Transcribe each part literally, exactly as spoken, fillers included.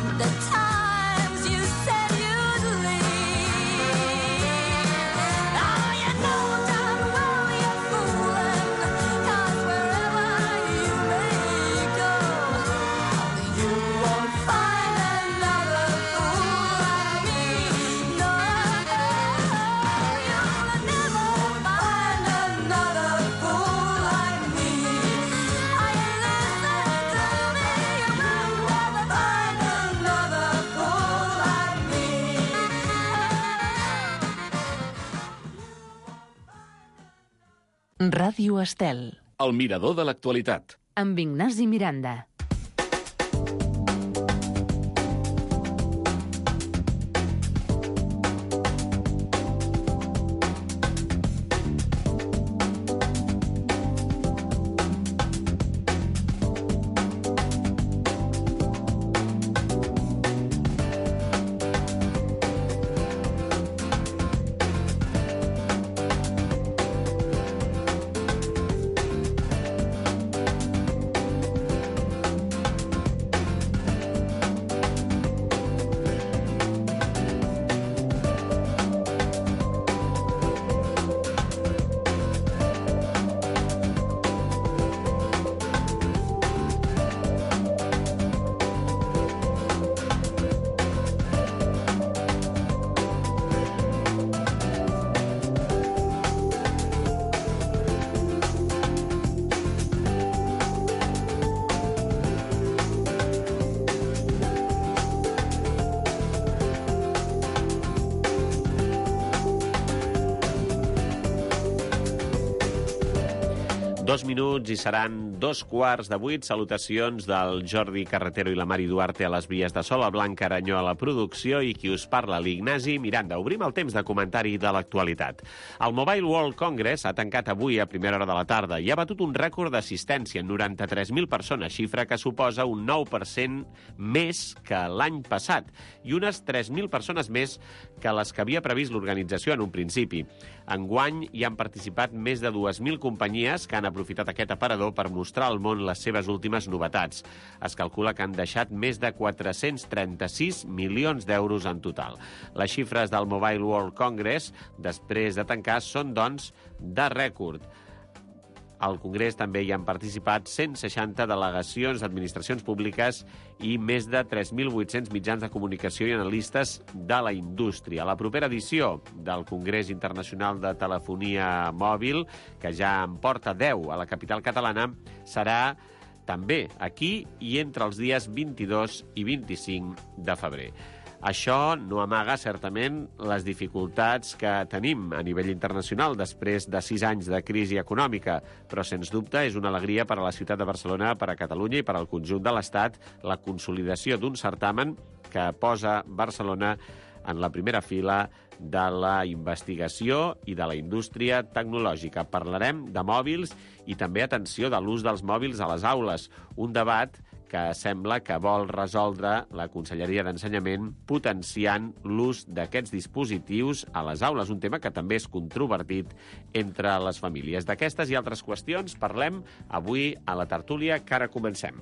Ràdio Estel. El mirador de l'actualitat. Amb Ignasi Miranda. Dos minuts i seran dos quarts de vuit. Salutacions del Jordi Carretero i la Mari Duarte a les vies de so, la Blanca Aranyó a la producció i qui us parla, l'Ignasi Miranda. Obrim el temps de comentari de l'actualitat. El Mobile World Congress ha tancat avui a primera hora de la tarda i ha batut un rècord d'assistència, noranta-tres mil persones, xifra que suposa un nou per cent més que l'any passat i unes tres mil persones més que les que havia previst l'organització en un principi. Enguany hi han participat més de dues mil companyies que han aprofitat aquest aparador per mostrar al món les seves últimes novetats. Es calcula que han deixat més de quatre-cents trenta-sis milions d'euros en total. Les xifres del Mobile World Congress, després de tancar, són, doncs, de rècord. Al Congrés també hi han participat cent seixanta delegacions d'administracions públiques i més de tres mil vuit-cents mitjans de comunicació i analistes de la indústria. La propera edició del Congrés Internacional de Telefonia Mòbil, que ja en porta deu a la capital catalana, serà també aquí i entre els dies vint-i-dos i vint-i-cinc de febrer. Això no amaga, certament, les dificultats que tenim a nivell internacional després de sis anys de crisi econòmica, però, sens dubte, és una alegria per a la ciutat de Barcelona, per a Catalunya i per al conjunt de l'Estat la consolidació d'un certamen que posa Barcelona en la primera fila de la investigació i de la indústria tecnològica. Parlarem de mòbils i també, atenció, de l'ús dels mòbils a les aules, un debat que sembla que vol resoldre la Conselleria d'Ensenyament potenciant l'ús d'aquests dispositius a les aules, un tema que també és controvertit entre les famílies. D'aquestes i altres qüestions parlem avui a la tertúlia que ara comencem.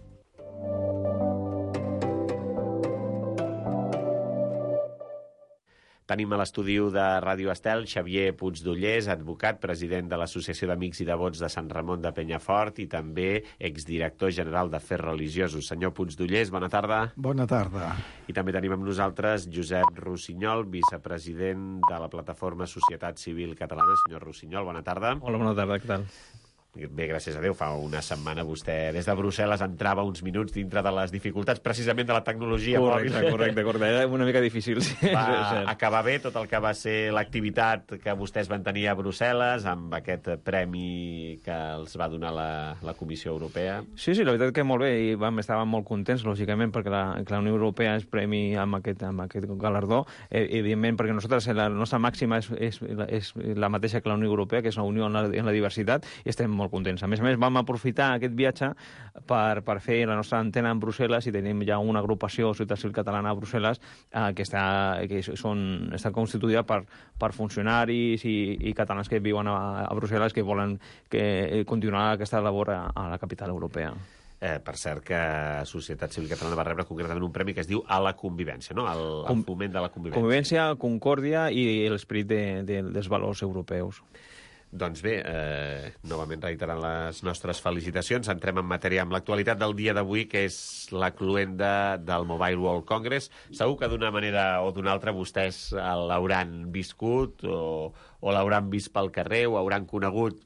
Tenim a l'estudi de Ràdio Estel Xavier Puigdollers, advocat, president de l'Associació d'Amics i Devots de Sant Ramon de Penyafort i també exdirector general d'Afers Religiosos. Senyor Puigdollers, bona tarda. Bona tarda. I també tenim amb nosaltres Josep Rossinyol, vicepresident de la plataforma Societat Civil Catalana. Senyor Rossinyol, bona tarda. Hola, bona tarda, què tal? Bé, gràcies a Déu, fa una setmana vostè des de Brussel·les entrava uns minuts dintre de les dificultats precisament de la tecnologia correcte, mòbil. Correcte, correcte, era una mica difícil. Sí. Va acabar bé tot el que va ser l'activitat que vostès van tenir a Brussel·les amb aquest premi que els va donar la, la Comissió Europea. Sí, sí, la veritat que molt bé, i vam, estàvem molt contents, lògicament, perquè la, que la Unió Europea es premi amb aquest, amb aquest galardó, eh, evidentment perquè nosaltres la nostra màxima és, és, és la mateixa que la Unió Europea, que és una unió en la, en la diversitat, i estem molt contents. A més a més, vam aprofitar aquest viatge per, per fer la nostra antena en Brussel·les i tenim ja una agrupació Societat Civil Catalana a Brussel·les eh, que, està, que són, està constituïda per, per funcionaris i, i catalans que viuen a, a Brussel·les que volen que, continuar aquesta labor a, a la capital europea. Eh, per cert, que Societat Civil Catalana va rebre concretament un premi que es diu A la convivència, no? El, el foment de la convivència. Convivència, concòrdia i l'esperit de, de, dels valors europeus. Doncs bé, eh, novament reiterant les nostres felicitacions, entrem en matèria amb l'actualitat del dia d'avui, que és la cluenda del Mobile World Congress. Segur que d'una manera o d'una altra vostès l'hauran viscut o, o l'hauran vist pel carrer o hauran conegut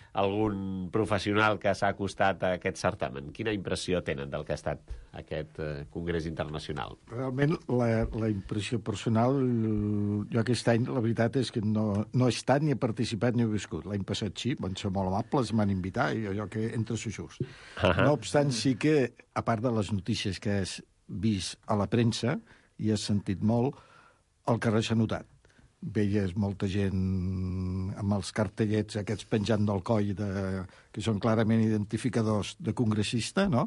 algun professional que s'ha acostat a aquest certamen. Quina impressió tenen del que ha estat aquest eh, congrés internacional? Realment, la, la impressió personal, jo aquest any, la veritat és que no, no he estat ni he participat ni he viscut. L'any passat sí, van ser molt amables, m'han invitat, i allò que entre sojús. Uh-huh. No obstant, sí que, a part de les notícies que has vist a la premsa i has sentit molt, el carrer s'ha notat. Veies molta gent amb els cartellets aquests penjant del coll, de, que són clarament identificadors de congressista, no?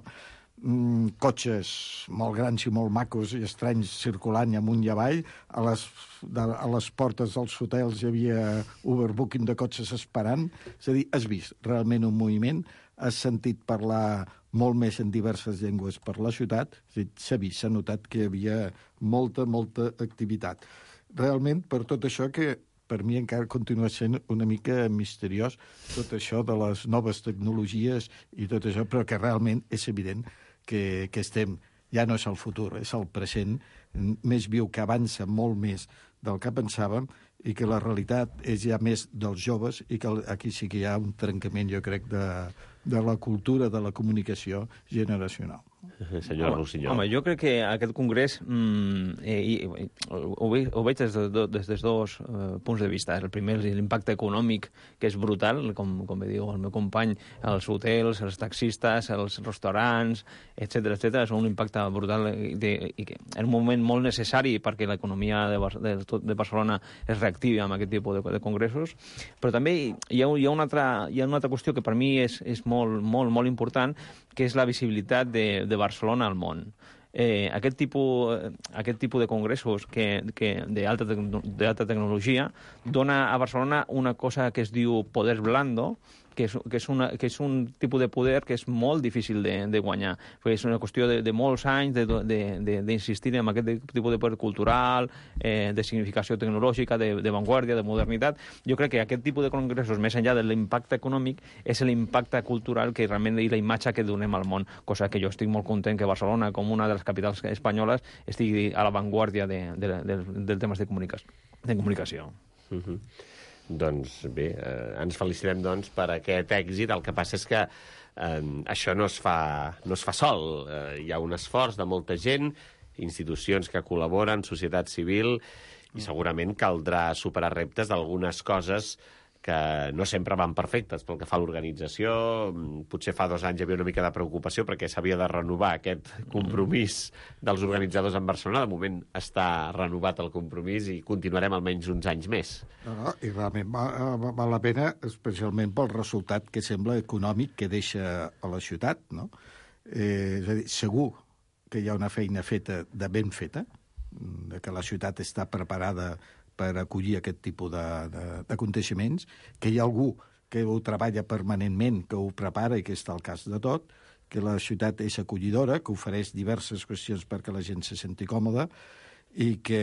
Mm, cotxes molt grans i molt macos i estranys circulant amunt i avall. A les, de, a les portes dels hotels hi havia overbooking de cotxes esperant. És a dir, has vist realment un moviment, has sentit parlar molt més en diverses llengües per la ciutat. S'ha vist, s'ha notat que hi havia molta, molta activitat. Realment, per tot això que per mi encara continua sent una mica misteriós, tot això de les noves tecnologies i tot això, però que realment és evident que, que estem, ja no és el futur, és el present, més viu, que avança molt més del que pensàvem i que la realitat és ja més dels joves i que aquí sí que hi ha un trencament, jo crec, de, de la cultura, de la comunicació generacional. Senyor home, Rossinyol. Home, jo crec que aquest congrés mm, eh, i, ho, ve, ho veig des, de, des dels dos eh, punts de vista. El primer és l'impacte econòmic, que és brutal, com, com bé diu el meu company, els hotels, els taxistes, els restaurants, etcètera, etcètera, és un impacte brutal de, i que en un moment molt necessari perquè l'economia de, de, de Barcelona es reactivi amb aquest tipus de, de congressos, però també hi ha, hi ha, una, altra, hi ha una altra qüestió que per mi és, és molt, molt, molt important, que és la visibilitat de, de Barcelona al món. Eh, aquest, tipus, aquest tipus de congressos que, que d'alta te tecnologia dona a Barcelona una cosa que es diu poder blando, que és, que, és una, que és un tipus de poder que és molt difícil de, de guanyar. Perquè és una qüestió de, de molts anys d'insistir en aquest tipus de poder cultural, eh, de significació tecnològica, de, de vanguardia, de modernitat. Jo crec que aquest tipus de congressos, més enllà de l'impacte econòmic, és l'impacte cultural que realment i la imatge que donem al món, cosa que jo estic molt content que Barcelona, com una de les capitals espanyoles, estigui a l'avantguàrdia de, de, de, de temes de comunicació. De comunicació. Uh-huh. Doncs bé, eh, ens felicitem doncs, per aquest èxit. El que passa és que eh, això no es fa, no es fa sol. Eh, hi ha un esforç de molta gent, institucions que col·laboren, societat civil, i segurament caldrà superar reptes d'algunes coses que no sempre van perfectes pel que fa a l'organització. Potser fa dos anys hi havia una mica de preocupació perquè s'havia de renovar aquest compromís dels organitzadors en Barcelona. De moment està renovat el compromís i continuarem almenys uns anys més. No, no, i realment val, val la pena, especialment pel resultat que sembla econòmic que deixa a la ciutat, no? Eh, és a dir, segur que hi ha una feina feta de ben feta, de que la ciutat està preparada per acollir aquest tipus d'aconteixements, que hi ha algú que ho treballa permanentment, que ho prepara i que està al cas de tot, que la ciutat és acollidora, que ofereix diverses qüestions perquè la gent se senti còmoda i que,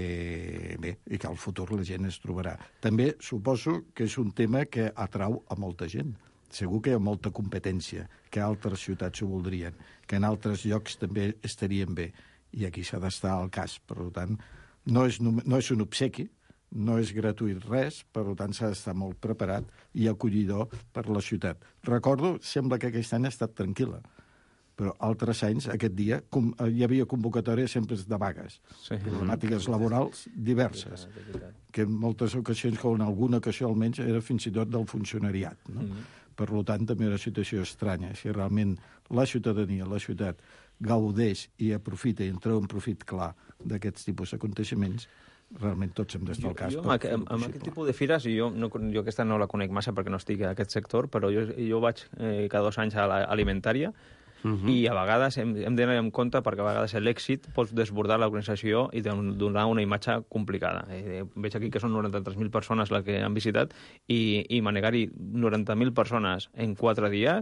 bé, i que al futur la gent es trobarà. També suposo que és un tema que atrau a molta gent. Segur que hi ha molta competència, que altres ciutats ho voldrien, que en altres llocs també estarien bé, i aquí s'ha d'estar al cas. Per tant, no és, no és un obsequi, no és gratuït res, per tant s'ha d'estar molt preparat i acollidor per la ciutat. Recordo, sembla que aquest any ha estat tranquil·la, però altres anys, aquest dia, com, hi havia convocatòries sempre de vagues, sí. Problemàtiques laborals diverses, que en moltes ocasions, que en alguna ocasió almenys, era fins i tot del funcionariat, no? Mm. Per tant, també era una situació estranya. Si realment la ciutadania, la ciutat, gaudeix i aprofita i en treu un profit clar d'aquests tipus d'aconteixements, realment tots hem d'estar al cas. Jo, jo amb, amb, amb aquest tipus de fires, jo, no, jo aquesta no la conec massa perquè no estic en aquest sector, però jo, jo vaig eh, cada dos anys a l'alimentària, uh-huh. I a vegades hem, hem d'anar en compte perquè a vegades l'èxit pot desbordar l'organització i donar una imatge complicada. Eh, veig aquí que són noranta-tres mil persones les que han visitat i, i manegar-hi noranta mil persones en quatre dies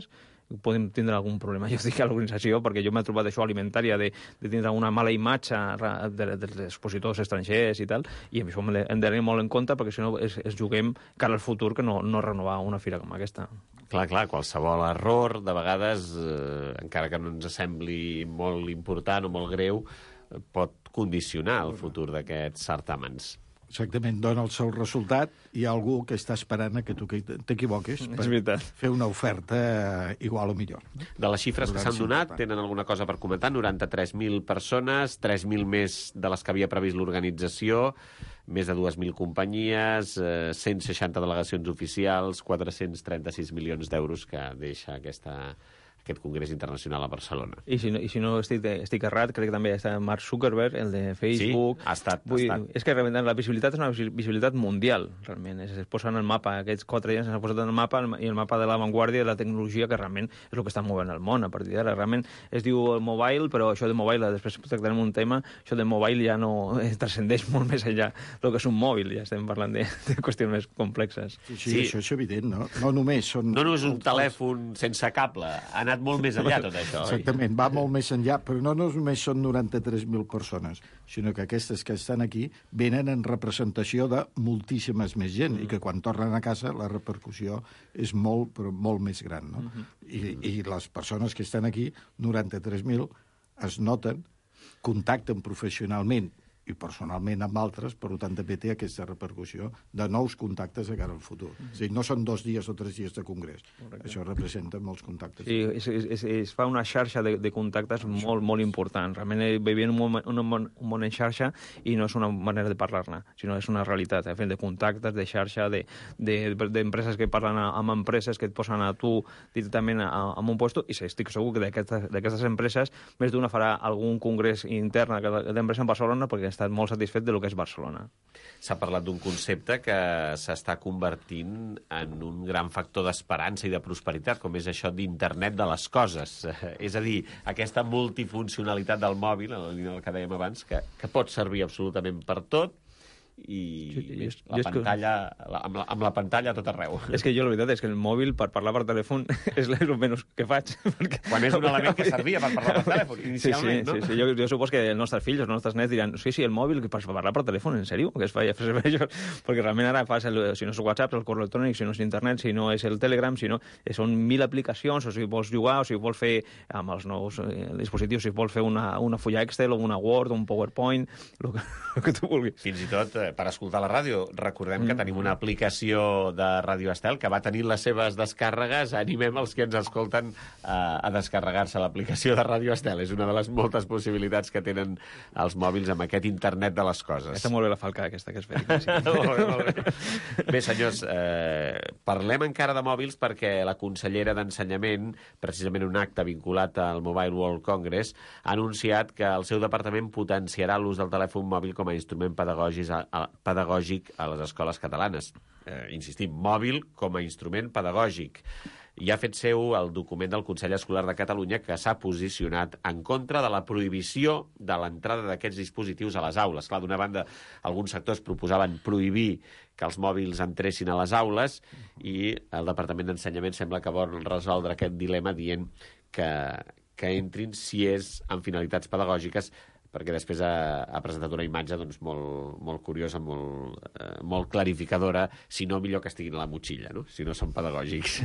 podem tindre algun problema, jo dic a l'organització, perquè jo m'he trobat això alimentària de, de tindre una mala imatge de, dels expositors estrangers i tal, i això hem de tenir molt en compte, perquè si no es, es juguem cara al futur que no, no renovar una fira com aquesta. Clar, clar, qualsevol error, de vegades, eh, encara que no ens sembli molt important o molt greu, eh, pot condicionar el futur d'aquests certàmens. Exactament, dona el seu resultat i hi ha algú que està esperant a que tu t'equivoquis per fer una oferta igual o millor. De les xifres que s'han donat, tenen alguna cosa per comentar? noranta-tres mil persones, tres mil més de les que havia previst l'organització, més de dues mil companyies, eh, cent seixanta delegacions oficials, quatre-cents trenta-sis milions d'euros que deixa aquesta... aquest Congrés Internacional a Barcelona. I si no, i si no estic, estic errat, crec que també està Mark Zuckerberg, el de Facebook. Sí, ha estat. Vull, ha estat. És que realment la visibilitat és una visibilitat mundial, realment. Es, es posa en el mapa, aquests quatre anys s'han posat en el mapa, i el mapa de l'avantguàrdia de la tecnologia, que realment és el que està movent el món a partir d'ara. Realment es diu el mobile, però això de mobile, després tractarem un tema, això de mobile ja no transcendeix molt més enllà del que és un mòbil, ja estem parlant de, de qüestions més complexes. Sí, sí, sí, això és evident, no? No només són... No només un telèfon sense cable, ha anat molt més enllà tot això. Exactament, va molt més enllà, però no només són noranta-tres mil persones, sinó que aquestes que estan aquí venen en representació de moltíssimes més gent, mm. i que quan tornen a casa la repercussió és molt, però molt més gran, no? Mm-hmm. I, I les persones que estan aquí, noranta-tres mil, es noten, contacten professionalment i personalment amb altres, per tant també té aquesta repercussió de nous contactes de cara al futur. Mm-hmm. És a dir, no són dos dies o tres dies de congrés. Correcte. Això representa molts contactes. Sí, es, es, es fa una xarxa de, de contactes molt, molt important. Realment vivim un món, un, món, un món en xarxa i no és una manera de parlar-ne, sinó és una realitat, eh? de contactes, de xarxa, d'empreses de, de, que parlen amb empreses que et posen a tu directament a, a un lloc, i estic segur que d'aquestes empreses més d'una farà algun congrés intern d'empresa en Barcelona, perquè ha estat molt satisfet de lo que és Barcelona. S'ha parlat d'un concepte que s'està convertint en un gran factor d'esperança i de prosperitat, com és això d'internet de les coses. És a dir, aquesta multifuncionalitat del mòbil, en la línia del que dèiem abans, que, que pot servir absolutament per tot, i sí, sí, la pantalla, que... la, amb, la, amb la pantalla a tot arreu. És que jo la veritat és que el mòbil per parlar per telèfon és el menys que faig. Perquè... Quan és un element que servia per parlar per telèfon, inicialment, sí, sí, no? Sí, sí. Jo, jo supos que els nostres fills, els nostres nets diran, sí, sí, el mòbil per parlar per telèfon, en sèrio? Que es fa, perquè realment ara fas, el, si no és WhatsApp, el correu electrònic, si no és internet, si no és el Telegram, si no... Són mil aplicacions, o si vols jugar, o si vols fer amb els nous eh, dispositius, si vols fer una, una fulla Excel o una Word o un PowerPoint, el que, el que tu vulguis. Fins i tot per escoltar la ràdio. Recordem mm. que tenim una aplicació de Ràdio Estel que va tenir les seves descàrregues. Animem els que ens escolten a, a descarregar-se l'aplicació de Ràdio Estel. És una de les moltes possibilitats que tenen els mòbils amb aquest internet de les coses. Està molt bé la falca aquesta que es vegi. Sí. molt bé, molt bé. Bé, senyors, eh, parlem encara de mòbils perquè la consellera d'Ensenyament, precisament un acte vinculat al Mobile World Congress, ha anunciat que el seu departament potenciarà l'ús del telèfon mòbil com a instrument pedagògic a, a, pedagògic a les escoles catalanes. Eh, insistim, mòbil com a instrument pedagògic. I ha fet seu el document del Consell Escolar de Catalunya que s'ha posicionat en contra de la prohibició de l'entrada d'aquests dispositius a les aules. Clar, d'una banda, alguns sectors proposaven prohibir que els mòbils entressin a les aules i el Departament d'Ensenyament sembla que vol resoldre aquest dilema dient que, que entrin si és amb finalitats pedagògiques, perquè després ha, ha presentat una imatge doncs, molt, molt curiosa, molt, eh, molt clarificadora, si no, millor que estiguin a la motxilla, no? Si no són pedagògics.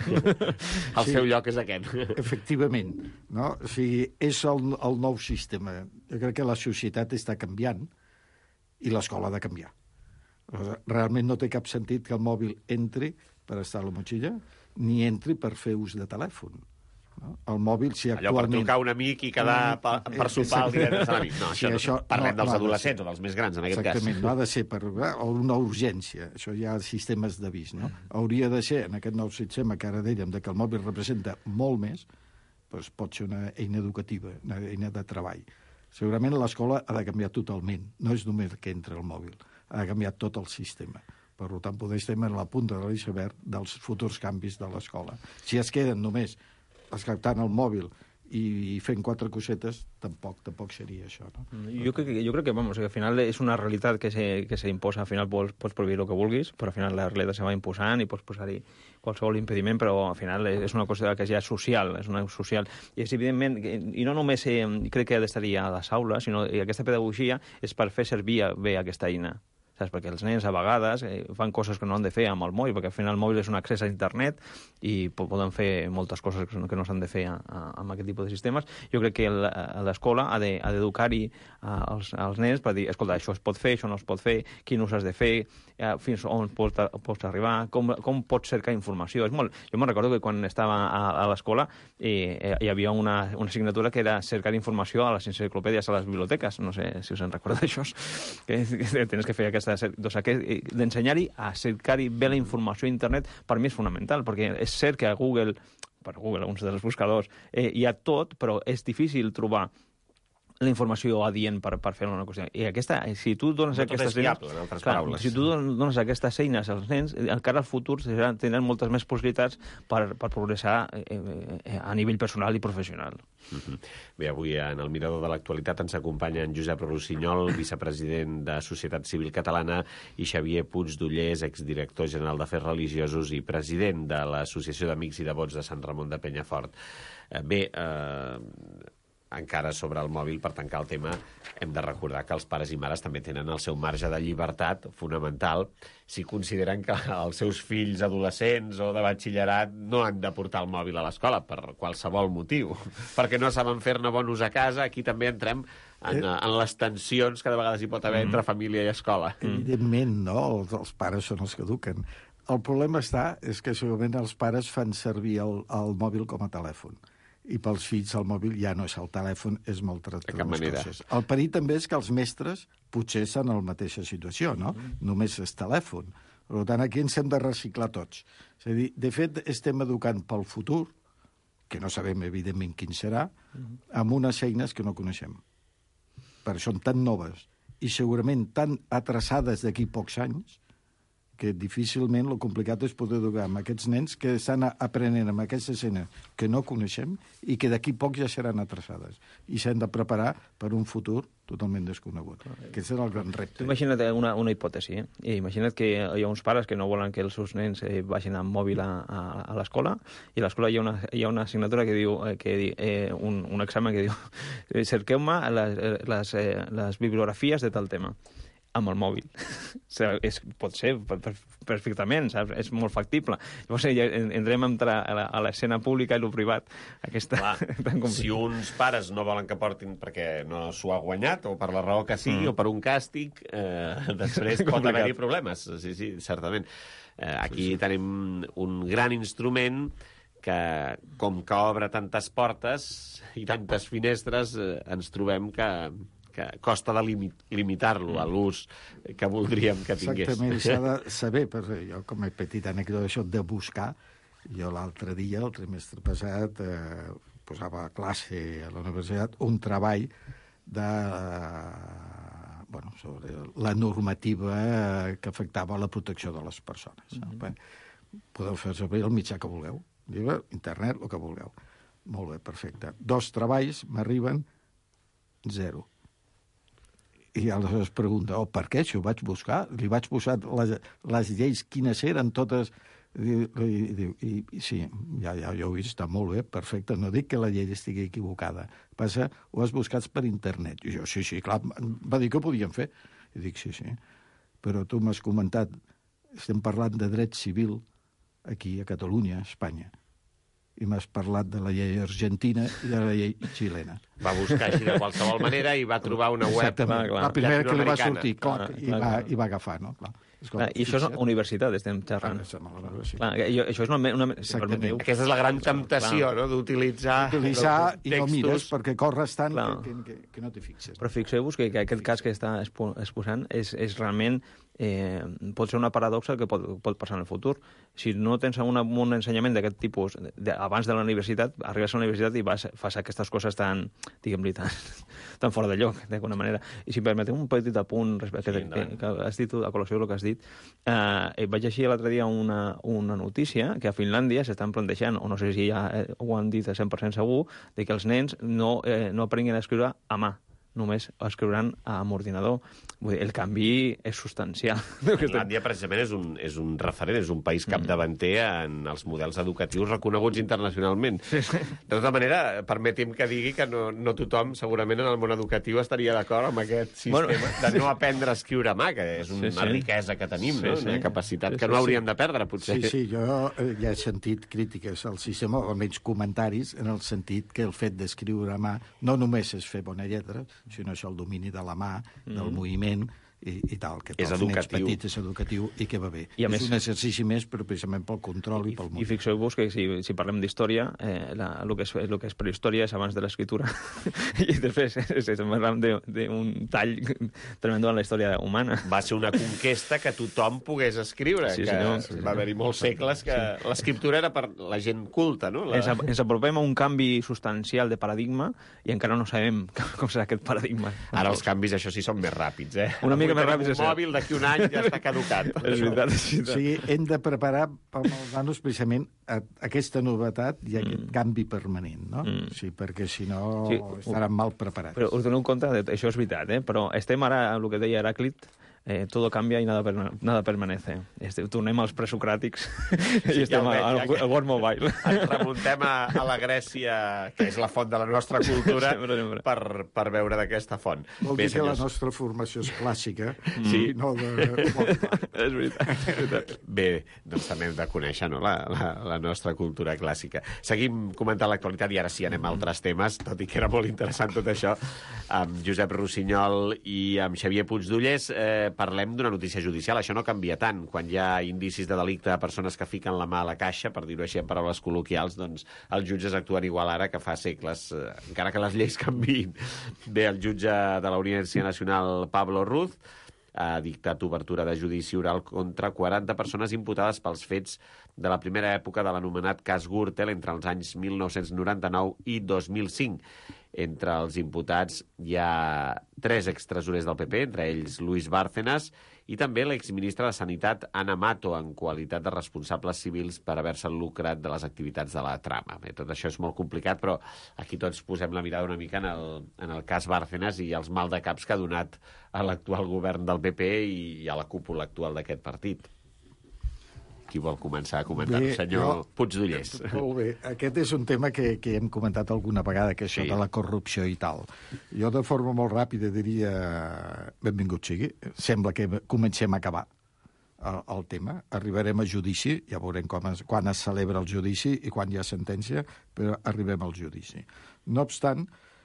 El sí, seu lloc és aquest. Efectivament. No? O sigui, és el, el nou sistema. Jo crec que la societat està canviant i l'escola ha de canviar. Realment no té cap sentit que el mòbil entri per estar a la motxilla ni entri per fer ús de telèfon. No? El mòbil, si allò actualment... per trucar un amic i quedar per, per sopar el dia de l'amic. No, això, sí, això no, parlem no, dels no adolescents o dels més grans, en aquest exactament, cas. Exactament, no ha de ser per o una urgència. Això hi ha sistemes d'avís, no? Hauria de ser, en aquest nou sistema que ara dèiem, de que el mòbil representa molt més, doncs pot ser una eina educativa, una eina de treball. Segurament l'escola ha de canviar totalment. No és només que entra el mòbil, ha de canviar tot el sistema. Per tant, poder estar en la punta de l'iceberg dels futurs canvis de l'escola. Si es queden només escaptant el mòbil i fent quatre cosetes tampoc tampoc seria això, no? Jo crec que, jo crec que vamos, que al final és una realitat que se, que se imposa. Al final pots, pots prohibir el que vulguis, però al final la realitat se va imposant i pots posar-hi qualsevol impediment, però al final és una cosa que ja és social, és una social. I és evidentment, i no només eh, crec que ha d'estar a les aules, sinó que aquesta pedagogia és per fer servir bé aquesta eina. Saps? Perquè els nens a vegades eh, fan coses que no han de fer amb el mòbil, perquè al final el mòbil és un accés a internet i poden fer moltes coses que no s'han de fer a, a, amb aquest tipus de sistemes. Jo crec que l'escola ha d'educar-hi als, als nens per dir, escolta, això es pot fer, això no es pot fer, quin ús has de fer, eh, fins on pots, pots arribar, com, com pots cercar informació. És molt... Jo me'n recordo que quan estava a, a l'escola eh, hi havia una, una assignatura que era cercar informació a les enciclopèdies, a les biblioteques. No sé si us en recorda d'això, que, que tens que fer aquesta doncs d'ensenyar-hi a cercar-hi bé la informació a internet, per mi és fonamental, perquè és cert que a Google, per Google, alguns dels buscadors, eh, hi ha tot, però és difícil trobar la informació adient per, per fer una qüestió. I aquesta, si tu dones no aquestes eines... Viable, en altres clar, paraules. Si tu dones aquestes eines als nens, encara al futur tindran moltes més possibilitats per, per progressar eh, eh, a nivell personal i professional. Uh-huh. Bé, avui en el Mirador de l'Actualitat ens acompanya en Josep Rossinyol, vicepresident de Societat Civil Catalana, i Xavier Puigdollers, exdirector general d'Afers Religiosos i president de l'Associació d'Amics i Devots de Sant Ramon de Penyafort. Eh, bé, eh, encara sobre el mòbil, per tancar el tema, hem de recordar que els pares i mares també tenen el seu marge de llibertat fonamental si consideren que els seus fills adolescents o de batxillerat no han de portar el mòbil a l'escola per qualsevol motiu, perquè no saben fer-ne bon ús a casa. Aquí també entrem en, en les tensions que de vegades hi pot haver entre família i escola. Evidentment, no? Els, els pares són els que eduquen. El problema està és que segurament els pares fan servir el, el mòbil com a telèfon. I pels fills el mòbil ja no és el telèfon, és moltes coses. El perill també és que els mestres potser estan en la mateixa situació, no? Mm. Només és telèfon. Per tant, aquí ens hem de reciclar tots. És a dir, de fet, estem educant pel futur, que no sabem, evidentment, quin serà, amb unes eines que no coneixem. Per això són tan noves i segurament tan atrasades d'aquí pocs anys que difícilment el complicat és poder educar amb aquests nens que estan aprenent amb aquesta escena que no coneixem i que d'aquí poc ja seran atrasades. I s'han de preparar per un futur totalment desconegut. Aquest és el gran repte. Imagina't una, una hipòtesi. Eh? Imagina't que hi ha uns pares que no volen que els seus nens eh, vagin amb mòbil a, a, a l'escola, i a l'escola hi ha una, hi ha una assignatura que diu, eh, que, eh, un, un examen que diu eh, cerqueu-me les, les, eh, les bibliografies de tal tema. Amb el mòbil. O sigui, és, pot ser per, per, perfectament, saps? És molt factible. Llavors ja entrem a entrar a l'escena pública i el privat. Aquesta... Clar, si uns pares no volen que portin perquè no s'ho ha guanyat, o per la raó que sigui, mm. o per un càstig, eh, després pot haver-hi problemes. Sí, sí, certament. Eh, aquí sí, sí. tenim un gran instrument que, com que obre tantes portes i tantes finestres, eh, ens trobem que... que costa de limit, limitar-lo a l'ús que voldríem que tingués. Exactament, s'ha de saber, perquè jo com a petit anècdota d'això de buscar, jo l'altre dia, el trimestre passat, eh, posava a classe a la universitat un treball de, eh, bueno, sobre la normativa que afectava la protecció de les persones. Mm-hmm. Bé, podeu fer servir el mitjà que vulgueu, llibre, internet, el que vulgueu. Molt bé, perfecte. Dos treballs m'arriben zero. I aleshores pregunta, oh, per què això ho vaig buscar? Li vaig posar les, les lleis, quines eren totes... I, i, i, i, i sí, ja, ja, ja ho he vist, està molt bé, perfecte. No dic que la llei estigui equivocada. Passa, ho has buscat per internet. I jo, sí, sí, clar, va dir que ho podíem fer. I dic, sí, sí. Però tu m'has comentat, estem parlant de dret civil aquí a Catalunya, a Espanya. I m'has parlat de la llei argentina i de la llei xilena. Va buscar així de qualsevol manera i va trobar una web Exactament. La primera que li va sortir, clar, i, va, i va agafar, no? Clar. Clar, I això és una universitat, estem xerrant. Ah, sí. Clar, això és una... una Aquesta és la gran temptació, no?, d'utilitzar... Utilitzar i no mires, perquè corres tant que, que, que no t'hi fixes. Però fixeu-vos que, que aquest cas que està exposant és, és realment... Eh, pot ser una paradoxa que pot, pot passar en el futur. Si no tens una, un ensenyament d'aquest tipus de, abans de la universitat, arribes a la universitat i vas, fas aquestes coses tan, diguem-li, tan, tan fora de lloc, d'alguna manera. I si permeteu un petit apunt respecte Sí, sí, que, que has dit, a col·lació del que has dit, eh, vaig llegir l'altre dia una, una notícia que a Finlàndia s'estan plantejant, o no sé si ja eh, ho han dit a cent per cent segur, de que els nens no, eh, no aprenguin a escriure a mà, només escriuran amb ordinador. Vull dir, el canvi és substancial. Finlàndia, precisament, és un, és un referent, és un país capdavanter en els models educatius reconeguts internacionalment. Sí, sí. De tota manera, permeti'm que digui que no, no tothom, segurament, en el món educatiu estaria d'acord amb aquest sistema bueno, de no aprendre a escriure a mà, que és una sí, sí. riquesa que tenim, sí, no? Una sí. capacitat sí, sí, que no hauríem sí. de perdre, potser. Sí, sí, jo ja he sentit crítiques al sistema, o almenys comentaris, en el sentit que el fet d'escriure a mà no només és fer bona lletra, sinó això el domini de la mà, mm. del moviment i, i tal, que és educatiu. Petit és educatiu i que va bé. I és més, un exercici més, però precisament pel control i, i pel moviment. I fixeu-vos que si, si parlem d'història, eh, la, el, que és, el que és prehistòria és abans de l'escriptura i després estem parlant d'un tall tremendo en la història humana. Va ser una conquesta que tothom pogués escriure, sí, que senyor, sí, va haver-hi molts segles que sí. l'escriptura era per la gent culta, no? La... Ens, ens apropem a un canvi substancial de paradigma i encara no sabem com serà aquest paradigma. Ara els canvis, això sí, són més ràpids, eh? Una mica més ràpids. Un mòbil d'aquí un any ja està caducat. És veritat, és veritat. O sigui, hem de preparar per als nanos precisament a, aquesta novetat i aquest mm. canvi permanent, no? Mm. Sí, perquè si no sí, estaran mal preparats. Però us doneu compte, de, això és veritat, eh? Però estem ara, el que deia Heràclit, eh, todo cambia i nada, per, nada permanece. Este, tornem als presocràtics sí, i estem ja al, al World Mobile. Ens remuntem a, a la Grècia, que és la font de la nostra cultura, sempre, sempre. Per, per veure d'aquesta font. Vol Bé, dir senyors... que la nostra formació és clàssica, sí. no de... és veritat, és veritat. Bé, doncs també hem de conèixer no, la, la, la nostra cultura clàssica. Seguim comentant l'actualitat i ara sí anem a altres temes, tot i que era molt interessant tot això, amb Josep Rossinyol i amb Xavier Puigdollers. Eh, parlem d'una notícia judicial. Això no canvia tant. Quan hi ha indicis de delicte a persones que fiquen la mà a la caixa, per dir-ho així en paraules col·loquials, doncs els jutges actuen igual ara que fa segles, eh, encara que les lleis canviïn. Bé, el jutge de l'Audiència Nacional, Pablo Ruz, ha dictat obertura de judici oral contra quaranta persones imputades pels fets de la primera època de l'anomenat cas Gürtel entre els anys mil nou-cents noranta-nou i dos mil cinc. Entre els imputats hi ha tres extresorers del P P, entre ells Luis Bárcenas, i també l'exministra de Sanitat, Ana Mato, en qualitat de responsables civils per haver-se lucrat de les activitats de la trama. Bé, tot això és molt complicat, però aquí tots posem la mirada una mica en el, en el cas Bárcenas i els maldecaps que ha donat a l'actual govern del P P i a la cúpula actual d'aquest partit. Qui vol començar a comentar? Bé, senyor jo, Puigdollers. Molt bé. Aquest és un tema que, que hem comentat alguna vegada, que això sí. de la corrupció i tal. Jo de forma molt ràpida diria benvingut sigui. Sembla que comencem a acabar el, el tema. Arribarem a judici, ja veurem com es, quan es celebra el judici i quan hi ha sentència, però arribem al judici. No obstant,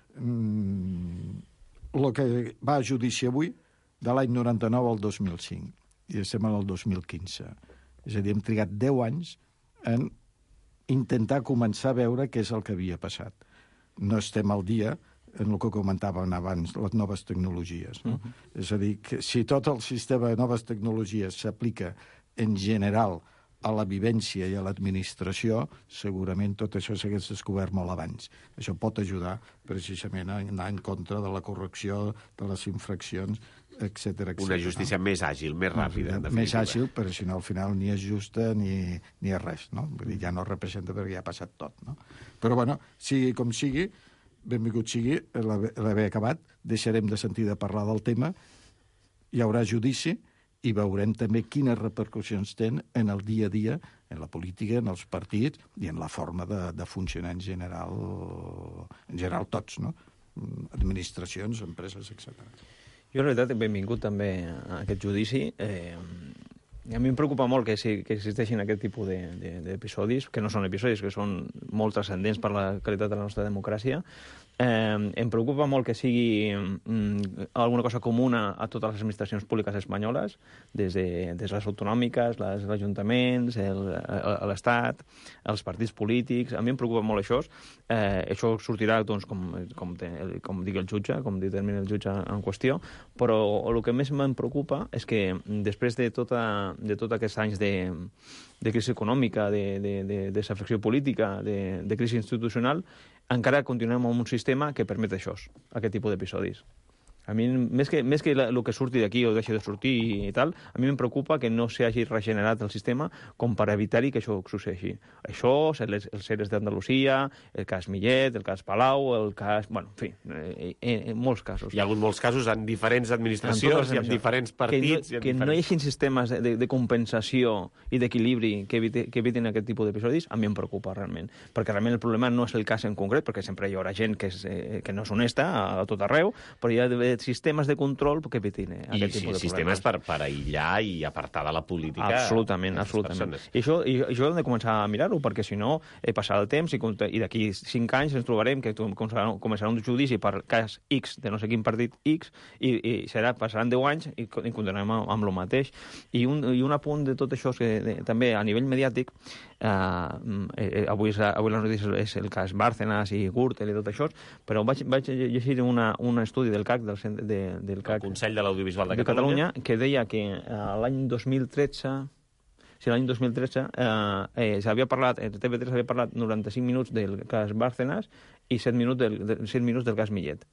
mmm, el que va a judici avui, de l'any noranta-nou al dos mil cinc, i estem en el dos mil quinze. És a dir, hem trigat deu anys en intentar començar a veure què és el que havia passat. No estem al dia en el que comentàvem abans, les noves tecnologies. No? Uh-huh. És a dir, que si tot el sistema de noves tecnologies s'aplica en general a la vivència i a l'administració, segurament tot això s'hagués descobert molt abans. Això pot ajudar precisament a anar en contra de la corrupció, de les infraccions, etcètera, etcètera. Una justícia no? més àgil, més ràpida. No, més àgil, però si no, al final ni és justa ni, ni és res. No? Vull dir, ja no representa perquè ja ha passat tot. No? Però, bueno, sigui com sigui, benvingut sigui, l'haver acabat, deixarem de sentir de parlar del tema, hi haurà judici, i veurem també quines repercussions tenen en el dia a dia, en la política, en els partits i en la forma de, de funcionar en general, en general tots, no? Administracions, empreses, etcètera. Jo, en realitat, benvingut també a aquest judici. Eh, a mi em preocupa molt que, si, que existeixin aquest tipus d'episodis, que no són episodis, que són molt transcendents per la qualitat de la nostra democràcia. Eh, em preocupa molt que sigui mm, alguna cosa comuna a totes les administracions públiques espanyoles, des de, des de les autonòmiques, els ajuntaments, l'Estat, els partits polítics. A mi em preocupa molt això. Eh, això sortirà, doncs, com, com, te, com digui el jutge, com determina el jutge en qüestió, però el que més em preocupa és que després de tota, de tots aquests anys de, de crisi econòmica, de, de, de desafecció política, de, de crisi institucional, encara continuem amb un sistema que permet això, aquest tipus d'episodis. A mi, més que, més que el que surti d'aquí o deixi de sortir i tal, a mi em preocupa que no s'hagi regenerat el sistema com per evitar-hi que això succeeixi. Això, els, els seres d'Andalusia, el cas Millet, el cas Palau, el cas... Bueno, en fi, eh, eh, en molts casos. Hi ha hagut molts casos en diferents administracions i en diferents partits. Que no, i que diferents... no hi hagi sistemes de, de compensació i d'equilibri que, evite, que evitin aquest tipus d'episodis, a mi em preocupa realment. Perquè realment el problema no és el cas en concret, perquè sempre hi haurà gent que, és, eh, que no és honesta a, a tot arreu, però hi ha sistemes de control que evitin eh, aquest I, tipus de problemes. I sistemes per, per aïllar i apartar de la política... Absolutament, absolutament. I això, i això hem de començar a mirar-ho, perquè si no, eh, passarà el temps i, i d'aquí cinc anys ens trobarem que començarà, començarà un judici per cas X de no sé quin partit X i, i serà, passaran deu anys i, i continuarem amb, amb el mateix. I un, i un apunt de tot això és que de, també a nivell mediàtic eh, eh, avui, és, avui la notícia és el cas Bárcenas i Gürtel i tot això, però vaig, vaig llegir una, un estudi del C A C, del, centre, de, del C A C, el Consell de l'Audiovisual de, de Catalunya. Catalunya, que deia que eh, l'any dos mil tretze, si l'any dos mil tretze eh, eh, s'havia parlat, el T V tres havia parlat noranta-cinc minuts del cas Bárcenas i set minuts del, de, set minuts del cas Millet.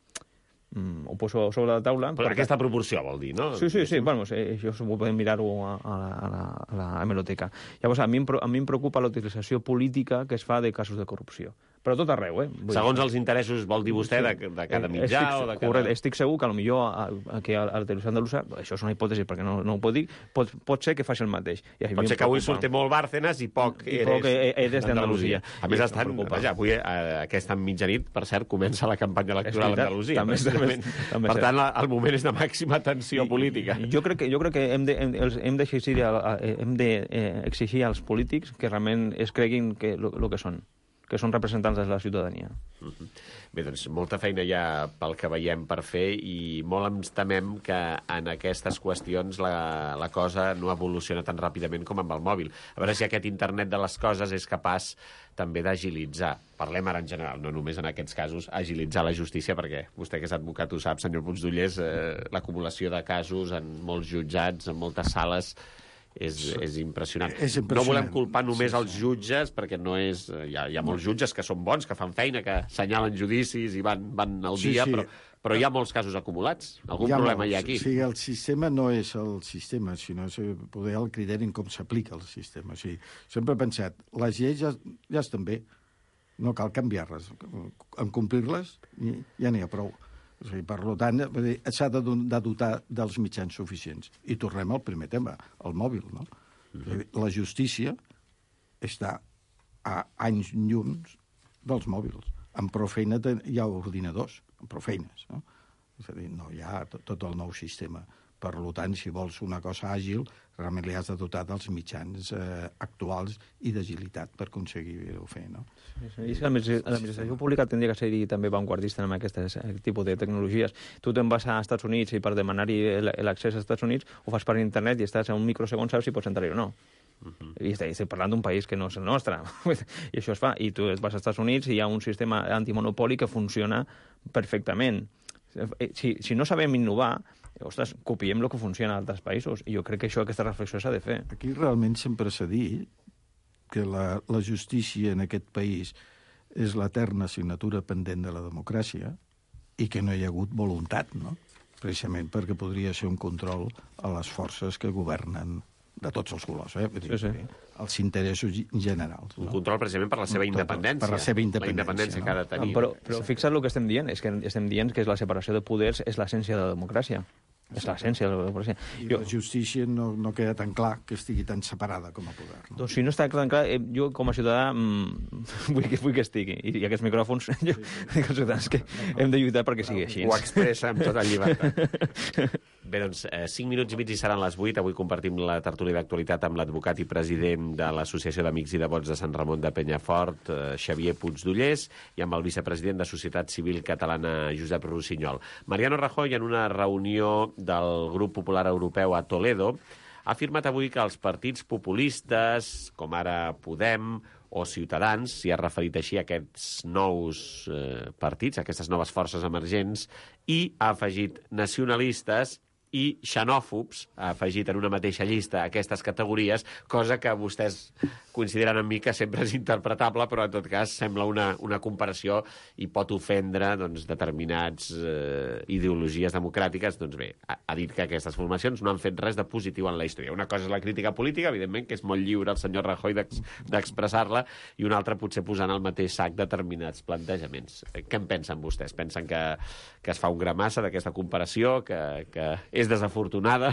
Mm, ho poso sobre la taula. Però perquè... aquesta proporció vol dir, no? Sí, sí, sí, bueno, eh, això ho podem mirar-ho a, a, la, a, la, a la hemeroteca. Llavors, a mi, em, a mi em preocupa la utilització política que es fa de casos de corrupció. Però tot arreu, eh? Vull Segons dir, els interessos, vol dir vostè, de, de cada mitjà estic, o de cada... Correcte, estic segur que potser a, a, que a, a la televisió andalusa, això és una hipòtesi perquè no, no ho pot dir, pot, pot ser que faci el mateix. I pot ser que avui surti molt Bárcenas i poc I poc eres d'Andalusia. A més, estan, vaja, avui, a, aquesta mitjanit, per cert, comença la campanya electoral a Andalusia. També, també, també per tant, el moment és de màxima tensió política. Jo crec que, jo crec que hem de, hem, hem d'exigir hem de, eh, exigir als polítics que realment es creguin que el que són que són representants de la ciutadania. Mm-hmm. Bé, doncs, molta feina hi ha pel que veiem per fer i molt ens temem que en aquestes qüestions la, la cosa no evoluciona tan ràpidament com amb el mòbil. A veure si aquest internet de les coses és capaç també d'agilitzar, parlem ara en general, no només en aquests casos, agilitzar la justícia, perquè vostè que és advocat ho sap, senyor Puigdollers, eh, l'acumulació de casos en molts jutjats, en moltes sales... És, és, impressionant. és impressionant. No volem culpar només sí, sí. els jutges, perquè no és... Hi ha, hi ha molts jutges que són bons, que fan feina, que assenyalen judicis i van, van al sí, dia, sí. Però, però hi ha molts casos acumulats. Algun hi ha problema molts. hi ha aquí. O sigui, el sistema no és el sistema, sinó és poder el criteri en com s'aplica el sistema. O sigui, sempre he pensat, les lleis ja, ja estan bé, no cal canviar-les. En complir-les ja n'hi ha prou. O sigui, per tant, s'ha de, de dotar dels mitjans suficients. I tornem al primer tema, el mòbil, no? Mm-hmm. La justícia està a anys llums dels mòbils. Amb prou feina hi ha ordinadors, amb prou feines, no? És a dir, no hi ha tot, tot el nou sistema. Per tant, si vols una cosa àgil, realment li has de dotar dels mitjans eh, actuals i d'agilitat per aconseguir-ho fer, no? Sí, sí. L'administració pública tindria que ser també vanguardista en aquest tipus de tecnologies. Tu te'n vas als Estats Units i per demanar-hi l'accés als Estats Units ho fas per internet i estàs a un microsegon, saps si pots entrar-hi o no. Uh-huh. I estic parlant d'un país que no és el nostre. I això es fa. I tu vas als Estats Units i hi ha un sistema antimonopoli que funciona perfectament. Si, si no sabem innovar, ostres, copiem el que funciona a altres països. I jo crec que això, aquesta reflexió s'ha de fer. Aquí realment sempre s'ha dit que la, la justícia en aquest país és l'eterna assignatura pendent de la democràcia i que no hi ha hagut voluntat, no? Precisament perquè podria ser un control a les forces que governen de tots els colors, eh? Dir, sí, sí. Els interessos generals. Un no? control precisament per la seva independència. Per la seva independència. La independència no? que ha de tenir. Però, però fixa't el que estem dient, és que estem dient que és la separació de poders és l'essència de la democràcia. És l'essència de la democràcia. I jo... la justícia no, no queda tan clar que estigui tan separada com a poder. No? Doncs si no està tan clar, eh, jo com a ciutadà mmm, vull, que, vull que estigui. I, i aquests micròfons, jo dic als ciutadans que hem de lluitar perquè sigui així. Ho expressa amb tota llibertat. Bé, doncs, eh, cinc minuts i mig i seran les vuit. Avui compartim la tertúlia d'actualitat amb l'advocat i president de l'Associació d'Amics i Devots de Sant Ramon de Penyafort, eh, Xavier Puigdollers, i amb el vicepresident de Societat Civil Catalana, Josep Rossinyol. Mariano Rajoy, en una reunió del Grup Popular Europeu a Toledo, ha afirmat avui que els partits populistes, com ara Podem o Ciutadans, s'hi ha referit així a aquests nous eh, partits, a aquestes noves forces emergents, i ha afegit nacionalistes, i xenòfobs, afegit en una mateixa llista aquestes categories, cosa que vostès consideren amb mi que sempre és interpretable, però en tot cas sembla una, una comparació i pot ofendre doncs, determinats eh, ideologies democràtiques. Doncs bé, ha, ha dit que aquestes formacions no han fet res de positiu en la història. Una cosa és la crítica política, evidentment, que és molt lliure el senyor Rajoy d'expressar-la, i una altra potser posant al mateix sac determinats plantejaments. Què en pensen vostès? Pensen que, que es fa un gramassa d'aquesta comparació, que, que és desafortunada?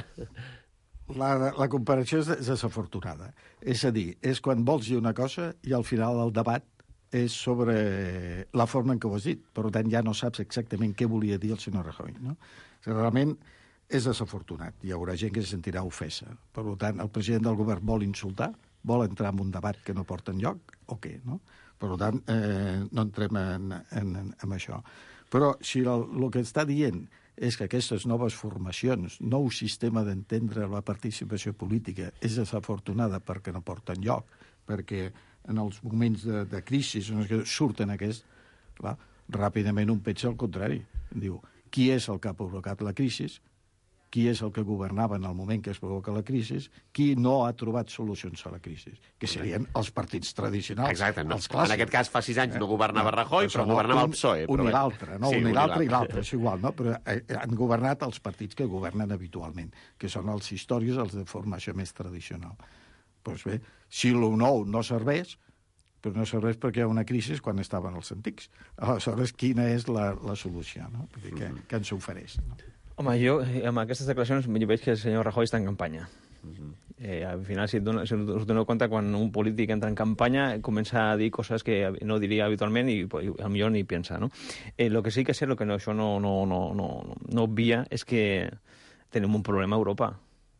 La, la comparació és desafortunada. És a dir, és quan vols dir una cosa i al final el debat és sobre la forma en què ho has dit. Per tant, ja no saps exactament què volia dir el senyor Rajoy. No? O sigui, realment és desafortunat. Hi haurà gent que se sentirà ofesa. Per tant, el president del govern vol insultar, vol entrar en un debat que no porta enlloc, o què? No? Per tant, eh, no entrem en, en, en, en això. Però si el, el que està dient és que aquestes noves formacions, nou sistema d'entendre la participació política, és desafortunada perquè no porta enlloc, perquè en els moments de, de crisi que surten aquests, clar, ràpidament un pensa al contrari. Diu, qui és el que ha provocat la crisi? Qui és el que governava en el moment que es provoca la crisi? Qui no ha trobat solucions a la crisi? Que serien els partits tradicionals. Exacte, no. Els clàssics. En aquest cas fa sis anys no governava no, Rajoy, però governava un, el P S O E. Un però i l'altre, no? Sí, un i l'altre i l'altre, és igual, no? Però han governat els partits que governen habitualment, que són els històrics, els de formació més tradicional. Doncs bé, si el nou no serveix, però no serveix perquè hi ha una crisi quan estaven els antics. Aleshores, quina és la, la solució, no? Vull dir, que, que ens ofereix, no? Home, jo, amb aquestes declaracions, jo veig que el senyor Rajoy està en campanya. Uh-huh. eh, al final, si, dona, si us doneu compte, quan un polític entra en campanya, comença a dir coses que no diria habitualment i, i potser ni pensa, no? Eh, lo que sí que sé, lo que no, això no, no, no, no, no obvia, és que tenim un problema a Europa.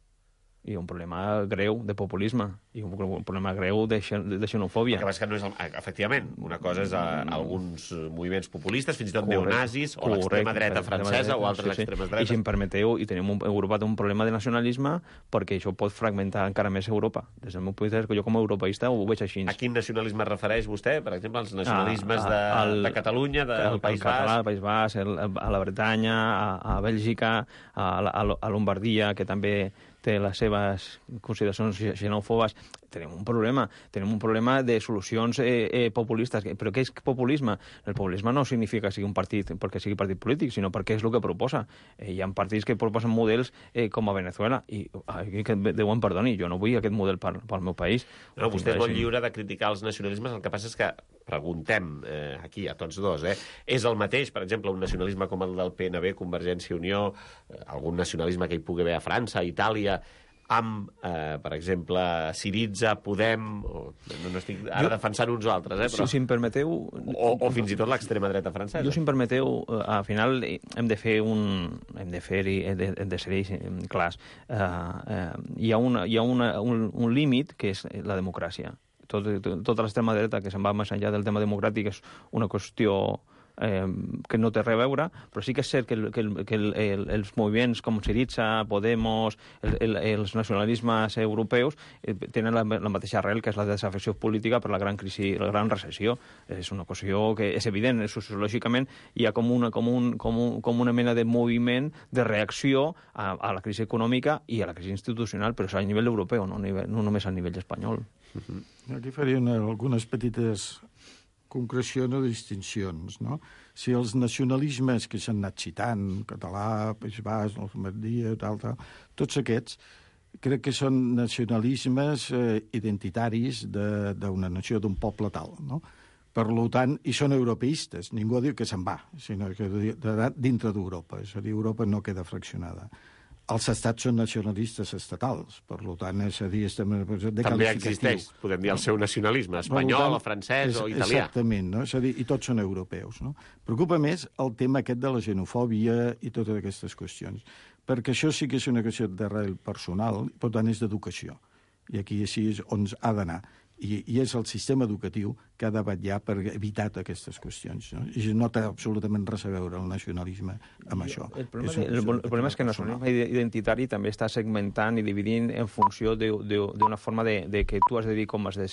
I un problema greu de populisme, i un problema greu de, de xenofòbia. El que passa que no és... El, efectivament, una cosa és a, alguns moviments populistes, fins i tot neonazis, o l'extrema dreta francesa, o altres sí, sí. extremes dretes. I si em permeteu, i tenim un, Europa té un problema de nacionalisme, perquè això pot fragmentar encara més Europa. Des del meu punt de vista, jo com a europeista ho veig així. A quin nacionalisme es refereix vostè? Per exemple, als nacionalismes de, a, el, de Catalunya, del País Basc? El català, el País Basc, el, a la Bretanya, a, a Bèlgica, a, a, a Lombardia, que també té les seves consideracions xenòfobes. Tenim un problema, tenim un problema de solucions eh, eh, populistes. Però què és populisme? El populisme no significa que sigui un partit perquè sigui partit polític, sinó perquè és el que proposa. Eh, hi ha partits que proposen models eh, com a Venezuela, i eh, que Déu em perdoni, jo no vull aquest model pel, pel meu país. No, vostè és molt lliure de criticar els nacionalismes, el que passa és que preguntem eh, aquí a tots dos, eh, és el mateix, per exemple, un nacionalisme com el del P N B, Convergència i Unió, eh, algun nacionalisme que hi pugui haver a França, a Itàlia, amb, eh, per exemple, Syriza, Podem, o, no, no estic ara jo, defensant uns o altres, eh, però... Si, si em permeteu... O, o fins i tot l'extrema dreta francesa. Jo, si em permeteu, al final hem de fer un... hem de fer hem de, hem de ser clars. Uh, uh, hi ha, una, hi ha una, un, un límit que és la democràcia. Tot, tot, tota l'extrema dreta que se'n va més enllà del tema democràtic és una qüestió eh, que no té res a veure, però sí que és cert que, el, que, el, que el, el, els moviments com Syriza, Podemos, el, el, els nacionalismes europeus eh, tenen la, la mateixa arrel, que és la desafecció política per la gran crisi, la gran recessió. És una qüestió que és evident, sociològicament hi ha com una, com un, com un, com una mena de moviment de reacció a, a la crisi econòmica i a la crisi institucional, però és a nivell europeu, no, a nivell, no només a nivell espanyol. Uh-huh. Aquí faria una, algunes petites concrecions o distincions, no? Si els nacionalismes que s'han anat citant, català, País Basc, Normandia, tal, tal, tots aquests, crec que són nacionalismes eh, identitaris d'una nació, d'un poble tal, no? Per tant, i són europeistes. Ningú diu que se'n va, sinó que dintre d'Europa. És a dir, Europa no queda fraccionada. Els estats són nacionalistes estatals, per tant, és a dir, estem de també existeix, podem dir, el seu nacionalisme, espanyol, tant, o francès, és, o italià. Exactament, no? És a dir, i tots són europeus, no? Preocupa més el tema aquest de la xenofòbia i totes aquestes qüestions, perquè això sí que és una qüestió d'arrel personal, per tant, és d'educació, i aquí sí és on ha d'anar. I, i és el sistema educatiu que ha de vetllar per evitar aquestes qüestions. No? I no té absolutament res a veure el nacionalisme amb això. El problema, és, el, el problema és que el nacionalisme identitari també està segmentant i dividint en funció d'una forma de, de que tu has de dir com has de